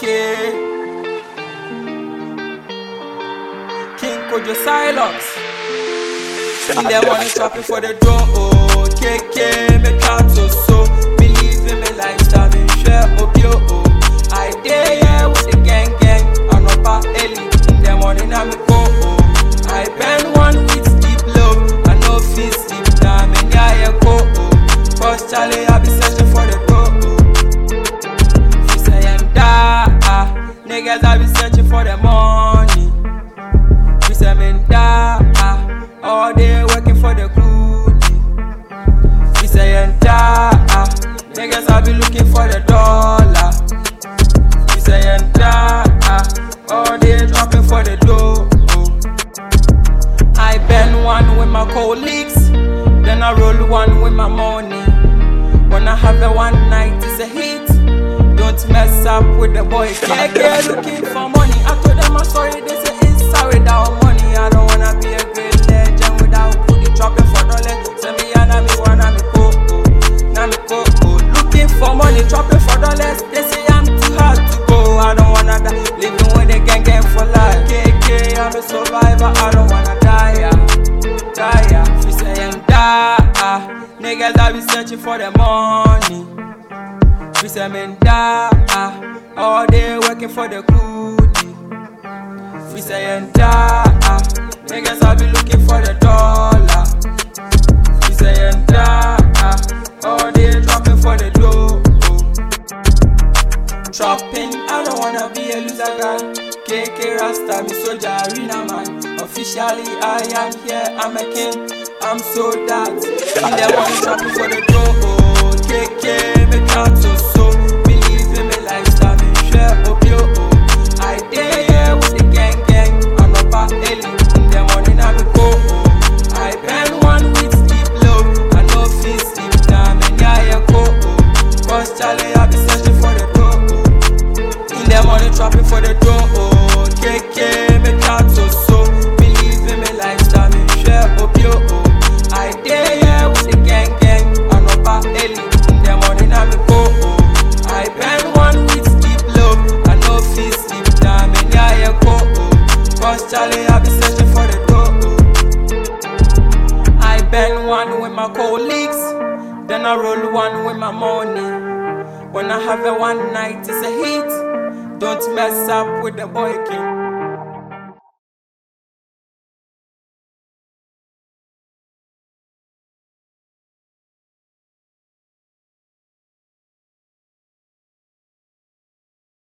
KK, King Kojo Silox. In the money trapping for the door. Oh, KK, me trap so. Believe in me lifestyle, me share up yo. I day yeah with the gang. I'm up at early. In the morning I'm go. I bend one with deep love. I know feel sleep now. Me yeah go. Cause Charlie I be searching for the door. She say and niggas I be searching for the money. We say me all day working for the goodie. We say and niggas I be looking for the dollar. We say and all day dropping for the dough. I bend one with my colleagues, then I roll one with my money. When I have a one night, it's a hit. Don't mess up with the boy. KK looking for money. I told them I'm sorry, they say it's sorry without money. I don't wanna be a great legend without goodie dropping for dollars. Send me and me wanna me go. Looking for money, dropping for dollars. They say I'm too hard to go. I don't wanna die, living with the gang for life. KK, I'm a survivor. I don't wanna die. She say and niggas I be searching for the money. We say me all day working for the goodie. We say and niggas I be looking for the dollar. We say and all day dropping for the dough. Trapping, I don't wanna be a loser guy. KK Rasta, me soldier arena man. Officially I am here, I'm a king. I'm so that. In the money trapping for the dough. KK, me can't so. Believe in me lifestyle, me share up yo. I day yeah with the gang. I'm up at early. In the morning I me go. I bend one with deep love. I know feel sleep now, me yeah go. Cause Charlie I be searching for the dough. In the morning trapping for the dough. KK, me can't so. Believe in me lifestyle, me share up yo. I day yeah with the gang. I'm up at early. In the morning I me go. I bend one with deep love. I know feel sleep now, me yeah go. Cause Charlie I be searching for the dough. I bend one with my colleagues, then I roll one with my money. When I have a one night, it's a hit. Don't mess up with the boy king.